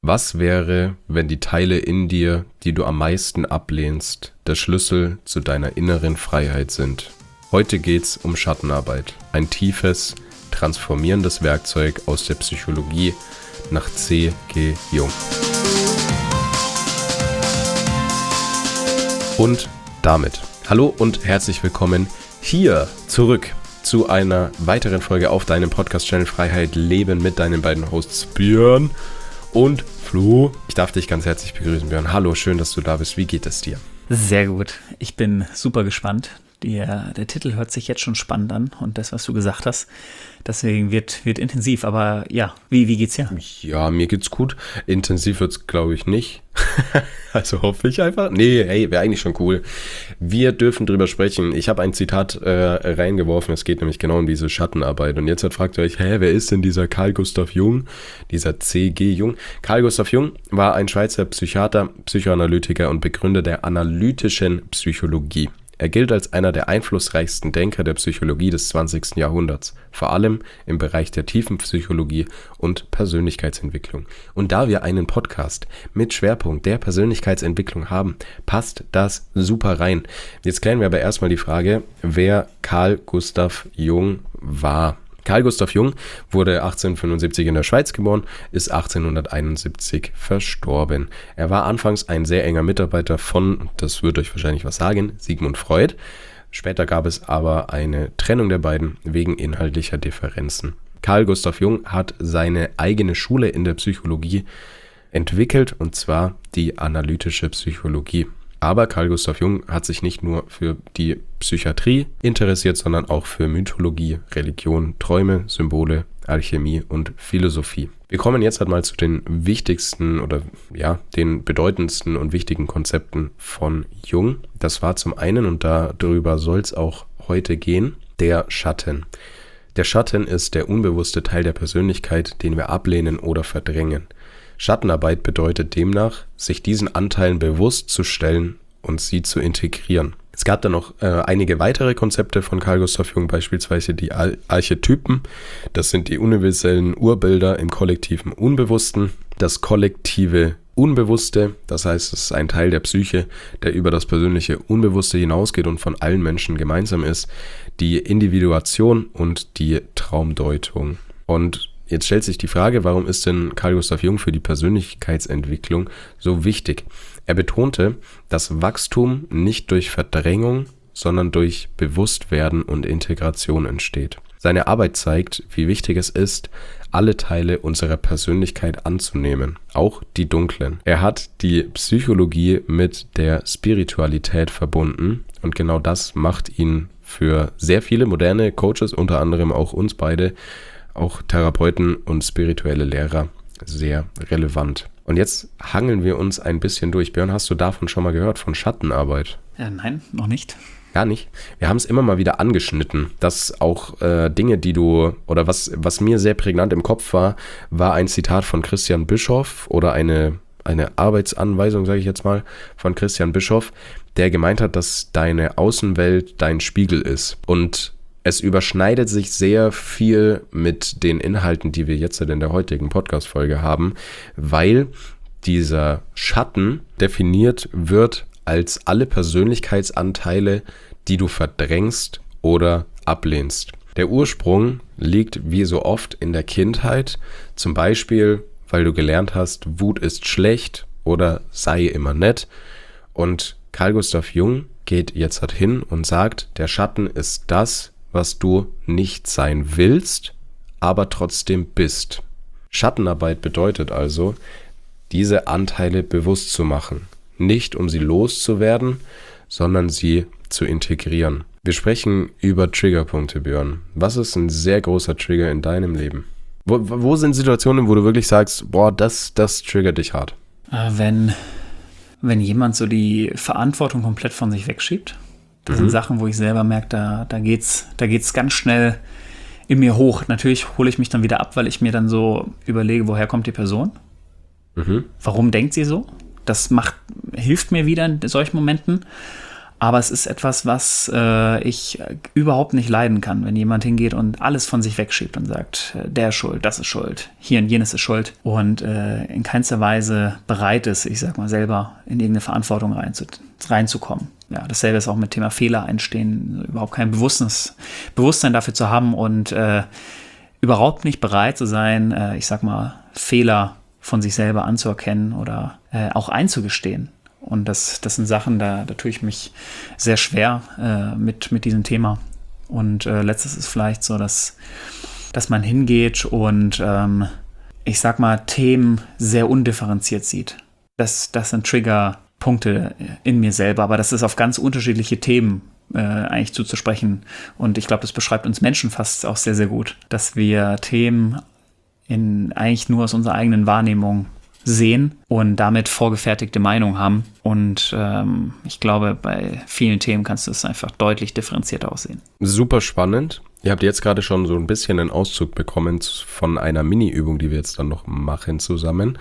Was wäre, wenn die Teile in dir, die du am meisten ablehnst, der Schlüssel zu deiner inneren Freiheit sind? Heute geht's um Schattenarbeit, ein tiefes, transformierendes Werkzeug aus der Psychologie nach C.G. Jung. Und damit hallo und herzlich willkommen hier zurück zu einer weiteren Folge auf deinem Podcast-Channel Freiheit Leben mit deinen beiden Hosts Björn und Flo. Ich darf dich ganz herzlich begrüßen, Björn. Hallo, schön, dass du da bist. Wie geht es dir? Sehr gut. Ich bin super gespannt. Der Titel hört sich jetzt schon spannend an und das, was du gesagt hast, deswegen wird intensiv. Aber ja, wie geht's dir? Ja, mir geht's gut. Intensiv wird's, glaube ich, nicht. Also hoffe ich einfach. Nee, hey, wäre eigentlich schon cool. Wir dürfen drüber sprechen. Ich habe ein Zitat reingeworfen. Es geht nämlich genau um diese Schattenarbeit. Und jetzt fragt ihr euch, wer ist denn dieser Carl Gustav Jung? Dieser C.G. Jung? Carl Gustav Jung war ein Schweizer Psychiater, Psychoanalytiker und Begründer der analytischen Psychologie. Er gilt als einer der einflussreichsten Denker der Psychologie des 20. Jahrhunderts, vor allem im Bereich der Tiefenpsychologie und Persönlichkeitsentwicklung. Und da wir einen Podcast mit Schwerpunkt der Persönlichkeitsentwicklung haben, passt das super rein. Jetzt klären wir aber erstmal die Frage, wer Carl Gustav Jung war. Carl Gustav Jung wurde 1875 in der Schweiz geboren, ist 1871 verstorben. Er war anfangs ein sehr enger Mitarbeiter von, das wird euch wahrscheinlich was sagen, Sigmund Freud. Später gab es aber eine Trennung der beiden wegen inhaltlicher Differenzen. Carl Gustav Jung hat seine eigene Schule in der Psychologie entwickelt, und zwar die analytische Psychologie. Aber Carl Gustav Jung hat sich nicht nur für die Psychiatrie interessiert, sondern auch für Mythologie, Religion, Träume, Symbole, Alchemie und Philosophie. Wir kommen jetzt halt mal zu den wichtigsten oder den bedeutendsten und wichtigen Konzepten von Jung. Das war zum einen, und darüber soll es auch heute gehen, der Schatten. Der Schatten ist der unbewusste Teil der Persönlichkeit, den wir ablehnen oder verdrängen. Schattenarbeit bedeutet demnach, sich diesen Anteilen bewusst zu stellen und sie zu integrieren. Es gab dann noch einige weitere Konzepte von Carl Gustav Jung, beispielsweise die Archetypen. Das sind die universellen Urbilder im kollektiven Unbewussten. Das kollektive Unbewusste, das heißt, es ist ein Teil der Psyche, der über das persönliche Unbewusste hinausgeht und von allen Menschen gemeinsam ist. Die Individuation und die Traumdeutung. Und jetzt stellt sich die Frage, warum ist denn Carl Gustav Jung für die Persönlichkeitsentwicklung so wichtig? Er betonte, dass Wachstum nicht durch Verdrängung, sondern durch Bewusstwerden und Integration entsteht. Seine Arbeit zeigt, wie wichtig es ist, alle Teile unserer Persönlichkeit anzunehmen, auch die dunklen. Er hat die Psychologie mit der Spiritualität verbunden und genau das macht ihn für sehr viele moderne Coaches, unter anderem auch uns beide, auch Therapeuten und spirituelle Lehrer, sehr relevant. Und jetzt hangeln wir uns ein bisschen durch. Björn, hast du davon schon mal gehört, von Schattenarbeit? Nein, noch nicht. Gar nicht. Wir haben es immer mal wieder angeschnitten, dass auch Dinge, die du, oder was mir sehr prägnant im Kopf war ein Zitat von Christian Bischoff oder eine Arbeitsanweisung, sage ich jetzt mal, von Christian Bischoff, der gemeint hat, dass deine Außenwelt dein Spiegel ist. Und es überschneidet sich sehr viel mit den Inhalten, die wir jetzt in der heutigen Podcast-Folge haben, weil dieser Schatten definiert wird als alle Persönlichkeitsanteile, die du verdrängst oder ablehnst. Der Ursprung liegt wie so oft in der Kindheit, zum Beispiel, weil du gelernt hast, Wut ist schlecht oder sei immer nett. Und Carl Gustav Jung geht jetzt hin und sagt, der Schatten ist das, was du nicht sein willst, aber trotzdem bist. Schattenarbeit bedeutet also, diese Anteile bewusst zu machen. Nicht um sie loszuwerden, sondern sie zu integrieren. Wir sprechen über Triggerpunkte, Björn. Was ist ein sehr großer Trigger in deinem Leben? Wo sind Situationen, wo du wirklich sagst, das triggert dich hart? Wenn jemand so die Verantwortung komplett von sich wegschiebt. Das sind Sachen, wo ich selber merke, da geht's ganz schnell in mir hoch. Natürlich hole ich mich dann wieder ab, weil ich mir dann so überlege, woher kommt die Person? Warum denkt sie so? Das hilft mir wieder in solchen Momenten. Aber es ist etwas, was ich überhaupt nicht leiden kann, wenn jemand hingeht und alles von sich wegschiebt und sagt, der ist schuld, das ist schuld, hier und jenes ist schuld und in keinster Weise bereit ist, ich sag mal, selber in irgendeine Verantwortung reinzukommen. Ja, dasselbe ist auch mit Thema Fehler einstehen, überhaupt kein Bewusstsein dafür zu haben und überhaupt nicht bereit zu sein, ich sag mal, Fehler von sich selber anzuerkennen oder auch einzugestehen. Und das sind Sachen, da tue ich mich sehr schwer mit diesem Thema. Und letztes ist vielleicht so, dass man hingeht und ich sag mal, Themen sehr undifferenziert sieht. Das sind Triggerpunkte in mir selber, aber das ist auf ganz unterschiedliche Themen eigentlich zuzusprechen. Und ich glaube, das beschreibt uns Menschen fast auch sehr, sehr gut, dass wir Themen eigentlich nur aus unserer eigenen Wahrnehmung sehen und damit vorgefertigte Meinung haben. Und ich glaube, bei vielen Themen kannst du es einfach deutlich differenzierter aussehen. Super spannend. Ihr habt jetzt gerade schon so ein bisschen einen Auszug bekommen von einer Mini-Übung, die wir jetzt dann noch machen zusammen.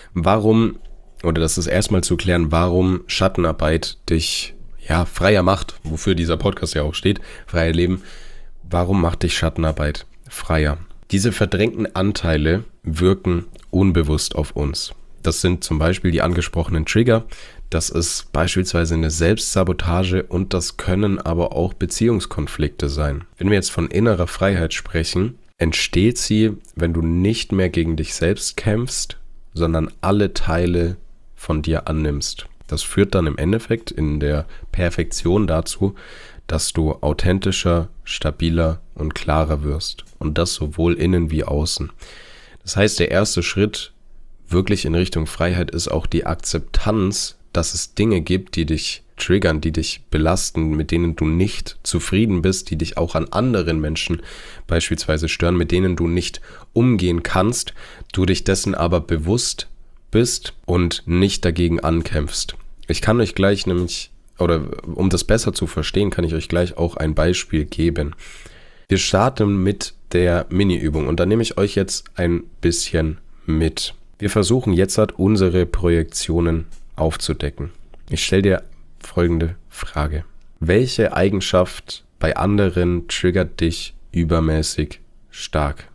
Warum, oder das ist erstmal zu klären, warum Schattenarbeit dich freier macht, wofür dieser Podcast ja auch steht, freie Leben. Warum macht dich Schattenarbeit freier? Diese verdrängten Anteile wirken unbewusst auf uns. Das sind zum Beispiel die angesprochenen Trigger. Das ist beispielsweise eine Selbstsabotage und das können aber auch Beziehungskonflikte sein. Wenn wir jetzt von innerer Freiheit sprechen, entsteht sie, wenn du nicht mehr gegen dich selbst kämpfst, sondern alle Teile von dir annimmst. Das führt dann im Endeffekt in der Perfektion dazu, dass du authentischer, stabiler und klarer wirst. Und das sowohl innen wie außen. Das heißt, der erste Schritt wirklich in Richtung Freiheit ist auch die Akzeptanz, dass es Dinge gibt, die dich triggern, die dich belasten, mit denen du nicht zufrieden bist, die dich auch an anderen Menschen beispielsweise stören, mit denen du nicht umgehen kannst, du dich dessen aber bewusst bist und nicht dagegen ankämpfst. Ich kann euch gleich nämlich, oder um das besser zu verstehen, kann ich euch gleich auch ein Beispiel geben. Wir starten mit der Mini-Übung und da nehme ich euch jetzt ein bisschen mit. Wir versuchen jetzt unsere Projektionen aufzudecken. Ich stelle dir folgende Frage. Welche Eigenschaft bei anderen triggert dich übermäßig stark?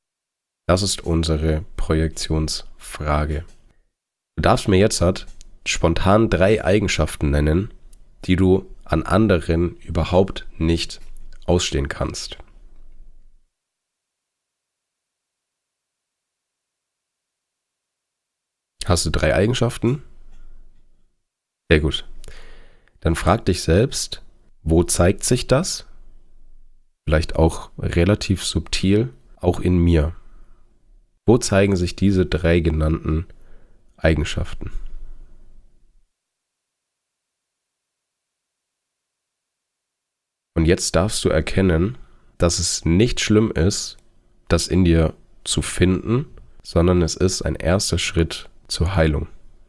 Das ist unsere Projektionsfrage. Du darfst mir jetzt spontan 3 Eigenschaften nennen, die du an anderen überhaupt nicht ausstehen kannst. Hast du 3 Eigenschaften? Sehr gut. Dann frag dich selbst, wo zeigt sich das? Vielleicht auch relativ subtil, auch in mir. Wo zeigen sich diese 3 genannten Eigenschaften? Und jetzt darfst du erkennen, dass es nicht schlimm ist, das in dir zu finden, sondern es ist ein erster Schritt zur Heilung.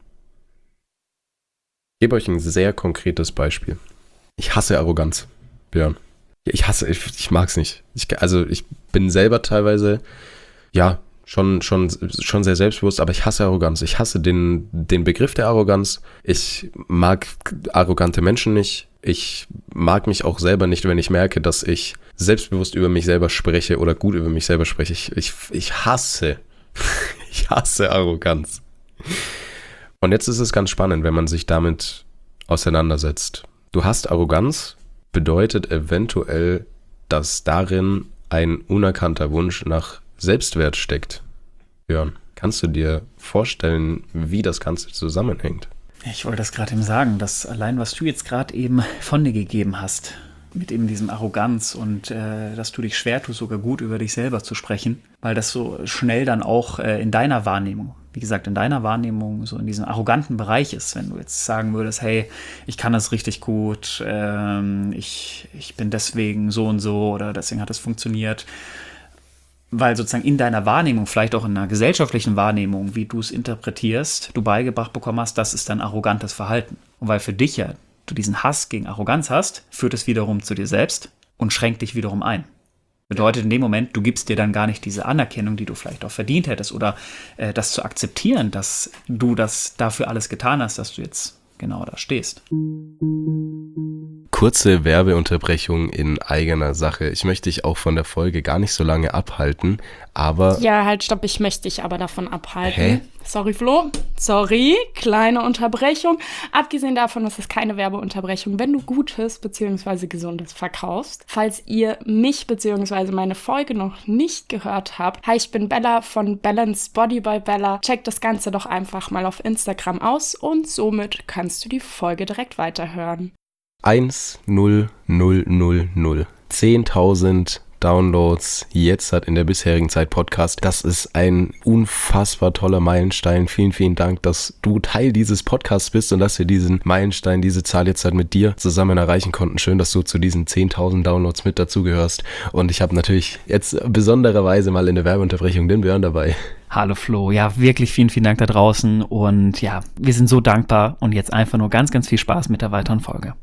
Ich gebe euch ein sehr konkretes Beispiel. Ich hasse Arroganz, Björn. Ich mag es nicht. Ich bin selber teilweise, schon sehr selbstbewusst, aber ich hasse Arroganz. Ich hasse den Begriff der Arroganz. Ich mag arrogante Menschen nicht. Ich mag mich auch selber nicht, wenn ich merke, dass ich selbstbewusst über mich selber spreche oder gut über mich selber spreche. Ich hasse Arroganz. Und jetzt ist es ganz spannend, wenn man sich damit auseinandersetzt. Du hast Arroganz, bedeutet eventuell, dass darin ein unerkannter Wunsch nach Selbstwert steckt. Björn, kannst du dir vorstellen, wie das Ganze zusammenhängt? Ich wollte das gerade eben sagen, dass allein, was du jetzt gerade eben von dir gegeben hast, mit eben diesem Arroganz und dass du dich schwer tust, sogar gut über dich selber zu sprechen, weil das so schnell dann auch in deiner Wahrnehmung, wie gesagt, in deiner Wahrnehmung so in diesem arroganten Bereich ist, wenn du jetzt sagen würdest, hey, ich kann das richtig gut, ich bin deswegen so und so oder deswegen hat es funktioniert. Weil sozusagen in deiner Wahrnehmung, vielleicht auch in einer gesellschaftlichen Wahrnehmung, wie du es interpretierst, du beigebracht bekommen hast, das ist dann arrogantes Verhalten. Und weil für dich ja du diesen Hass gegen Arroganz hast, führt es wiederum zu dir selbst und schränkt dich wiederum ein. Bedeutet in dem Moment, du gibst dir dann gar nicht diese Anerkennung, die du vielleicht auch verdient hättest oder das zu akzeptieren, dass du das dafür alles getan hast, dass du jetzt genau da stehst. Kurze Werbeunterbrechung in eigener Sache. Ich möchte dich auch von der Folge gar nicht so lange abhalten, aber... Ja, halt, stopp, ich möchte dich aber davon abhalten. Hä? Sorry, Flo. Sorry, kleine Unterbrechung. Abgesehen davon, das ist keine Werbeunterbrechung, wenn du Gutes bzw. Gesundes verkaufst. Falls ihr mich bzw. meine Folge noch nicht gehört habt, hi, ich bin Bella von Balance Body by Bella. Check das Ganze doch einfach mal auf Instagram aus und somit kannst du die Folge direkt weiterhören. 1-0-0-0-0. 10.000 Downloads jetzt hat in der bisherigen Zeit Podcast. Das ist ein unfassbar toller Meilenstein. Vielen, vielen Dank, dass du Teil dieses Podcasts bist und dass wir diesen Meilenstein, diese Zahl jetzt halt mit dir zusammen erreichen konnten. Schön, dass du zu diesen 10.000 Downloads mit dazugehörst. Und ich habe natürlich jetzt besondererweise mal in der Werbeunterbrechung den Björn dabei. Hallo Flo, ja wirklich vielen, vielen Dank da draußen und ja, wir sind so dankbar und jetzt einfach nur ganz, ganz viel Spaß mit der weiteren Folge.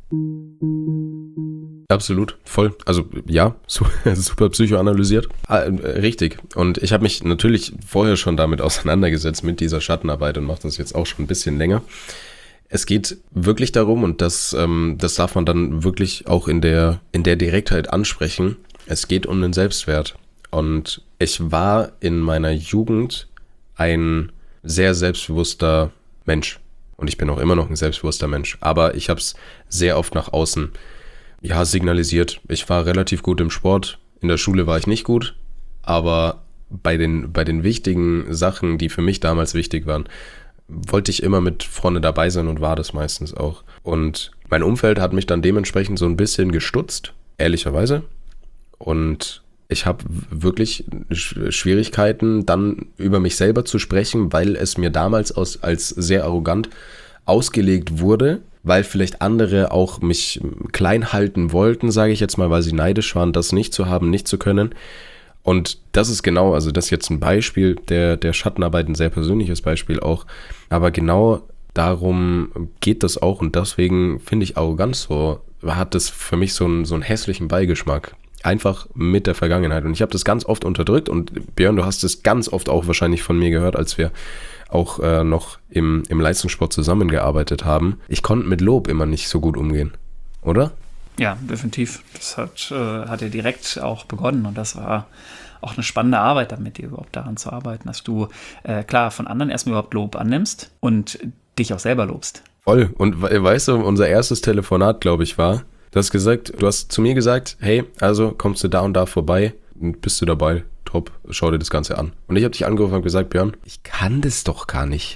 Absolut, voll. Also ja, super psychoanalysiert. Richtig. Und ich habe mich natürlich vorher schon damit auseinandergesetzt mit dieser Schattenarbeit und mache das jetzt auch schon ein bisschen länger. Es geht wirklich darum, und das darf man dann wirklich auch in der Direktheit ansprechen, es geht um den Selbstwert. Und ich war in meiner Jugend ein sehr selbstbewusster Mensch. Und ich bin auch immer noch ein selbstbewusster Mensch. Aber ich habe es sehr oft nach außen signalisiert. Ich war relativ gut im Sport. In der Schule war ich nicht gut. Aber bei den wichtigen Sachen, die für mich damals wichtig waren, wollte ich immer mit vorne dabei sein und war das meistens auch. Und mein Umfeld hat mich dann dementsprechend so ein bisschen gestutzt, ehrlicherweise. Und ich habe wirklich Schwierigkeiten, dann über mich selber zu sprechen, weil es mir damals als sehr arrogant ausgelegt wurde, weil vielleicht andere auch mich klein halten wollten, sage ich jetzt mal, weil sie neidisch waren, das nicht zu haben, nicht zu können. Und das ist genau, also das ist jetzt ein Beispiel der Schattenarbeit, ein sehr persönliches Beispiel auch, aber genau darum geht das auch und deswegen finde ich Arroganz hat das für mich so einen hässlichen Beigeschmack. Einfach mit der Vergangenheit. Und ich habe das ganz oft unterdrückt und Björn, du hast es ganz oft auch wahrscheinlich von mir gehört, als wir auch noch im Leistungssport zusammengearbeitet haben. Ich konnte mit Lob immer nicht so gut umgehen, oder? Ja, definitiv. Das hat ja direkt auch begonnen und das war auch eine spannende Arbeit, damit dir überhaupt daran zu arbeiten, dass du klar von anderen erstmal überhaupt Lob annimmst und dich auch selber lobst. Voll. Und weißt du, unser erstes Telefonat, glaube ich, war, du hast zu mir gesagt, hey, also kommst du da und da vorbei, bist du dabei, top, schau dir das Ganze an. Und ich habe dich angerufen und gesagt, Björn, ich kann das doch gar nicht.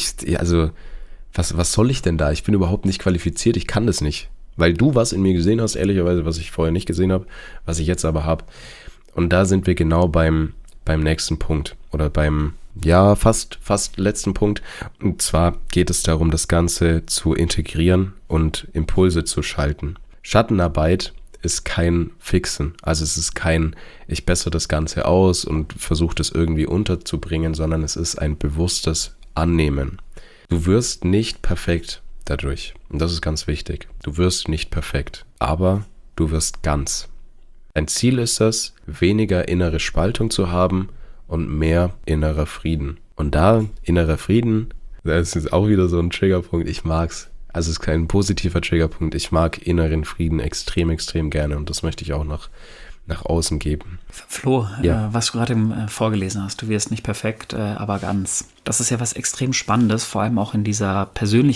Was soll ich denn da? Ich bin überhaupt nicht qualifiziert, ich kann das nicht. Weil du was in mir gesehen hast, ehrlicherweise, was ich vorher nicht gesehen habe, was ich jetzt aber habe. Und da sind wir genau beim nächsten Punkt oder beim fast letzten Punkt. Und zwar geht es darum, das Ganze zu integrieren und Impulse zu schalten. Schattenarbeit ist kein Fixen, also es ist kein, ich bessere das Ganze aus und versuche das irgendwie unterzubringen, sondern es ist ein bewusstes Annehmen. Du wirst nicht perfekt dadurch und das ist ganz wichtig. Du wirst nicht perfekt, aber du wirst ganz. Dein Ziel ist es, weniger innere Spaltung zu haben und mehr innerer Frieden. Und da innerer Frieden, das ist auch wieder so ein Triggerpunkt, ich mag's. Also es ist kein positiver Triggerpunkt. Ich mag inneren Frieden extrem, extrem gerne und das möchte ich auch nach außen geben. Flo, was du gerade vorgelesen hast, du wirst nicht perfekt, aber ganz. Das ist ja was extrem Spannendes, vor allem auch in dieser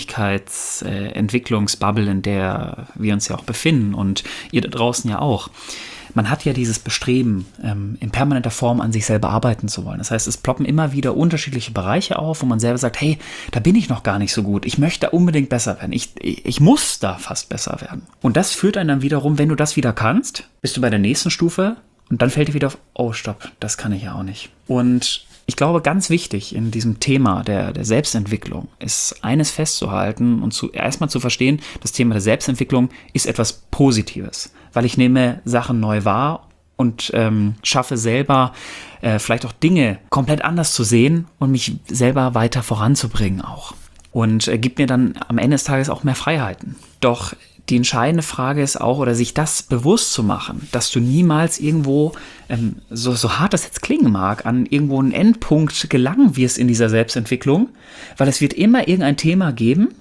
Persönlichkeitsentwicklungsbubble, in der wir uns ja auch befinden und ihr da draußen ja auch. Man hat ja dieses Bestreben, in permanenter Form an sich selber arbeiten zu wollen. Das heißt, es ploppen immer wieder unterschiedliche Bereiche auf, wo man selber sagt, hey, da bin ich noch gar nicht so gut. Ich möchte da unbedingt besser werden. Ich muss da fast besser werden. Und das führt einen dann wiederum, wenn du das wieder kannst, bist du bei der nächsten Stufe und dann fällt dir wieder auf, oh stopp, das kann ich ja auch nicht. Und ich glaube, ganz wichtig in diesem Thema der Selbstentwicklung ist eines festzuhalten und erstmal zu verstehen, das Thema der Selbstentwicklung ist etwas Positives, weil ich nehme Sachen neu wahr und schaffe selber vielleicht auch Dinge komplett anders zu sehen und mich selber weiter voranzubringen auch. Und gibt mir dann am Ende des Tages auch mehr Freiheiten. Doch die entscheidende Frage ist auch, oder sich das bewusst zu machen, dass du niemals irgendwo, so hart das jetzt klingen mag, an irgendwo einen Endpunkt gelangen wirst in dieser Selbstentwicklung, weil es wird immer irgendein Thema geben,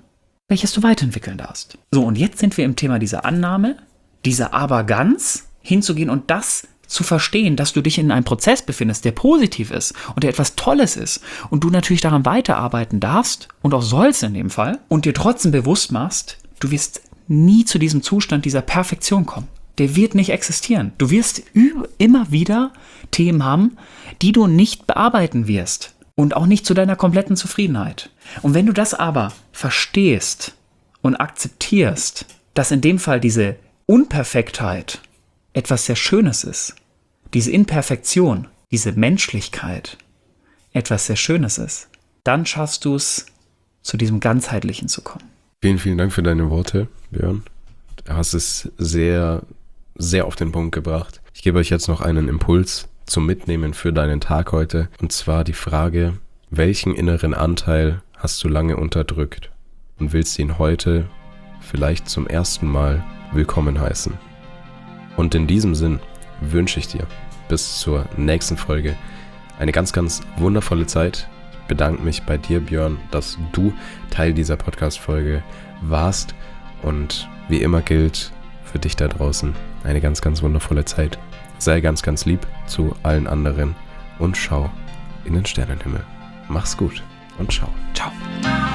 welches du weiterentwickeln darfst. So, und jetzt sind wir im Thema dieser Annahme, dieser aber ganz hinzugehen und das zu verstehen, dass du dich in einem Prozess befindest, der positiv ist und der etwas Tolles ist und du natürlich daran weiterarbeiten darfst und auch sollst in dem Fall und dir trotzdem bewusst machst, du wirst nie zu diesem Zustand dieser Perfektion kommen. Der wird nicht existieren. Du wirst immer wieder Themen haben, die du nicht bearbeiten wirst und auch nicht zu deiner kompletten Zufriedenheit. Und wenn du das aber verstehst und akzeptierst, dass in dem Fall diese Unperfektheit etwas sehr Schönes ist, diese Imperfektion, diese Menschlichkeit etwas sehr Schönes ist, dann schaffst du es, zu diesem Ganzheitlichen zu kommen. Vielen, vielen Dank für deine Worte, Björn. Du hast es sehr, sehr auf den Punkt gebracht. Ich gebe euch jetzt noch einen Impuls zum Mitnehmen für deinen Tag heute. Und zwar die Frage, welchen inneren Anteil hast du lange unterdrückt und willst ihn heute vielleicht zum ersten Mal willkommen heißen? Und in diesem Sinn wünsche ich dir bis zur nächsten Folge eine ganz, ganz wundervolle Zeit. Ich bedanke mich bei dir, Björn, dass du Teil dieser Podcast-Folge warst. Und wie immer gilt für dich da draußen eine ganz, ganz wundervolle Zeit. Sei ganz, ganz lieb zu allen anderen und schau in den Sternenhimmel. Mach's gut und ciao. Ciao.